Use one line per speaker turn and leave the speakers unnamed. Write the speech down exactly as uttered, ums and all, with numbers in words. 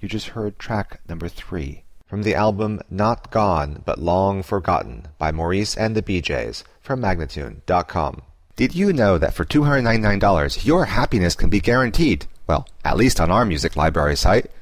You just heard track number three
from the album Not Gone But Long Forgotten by Maurice and the B Js from Magnatune dot com.
Did you know that for two hundred ninety-nine dollars your happiness can be guaranteed? Well, at least on our music library site.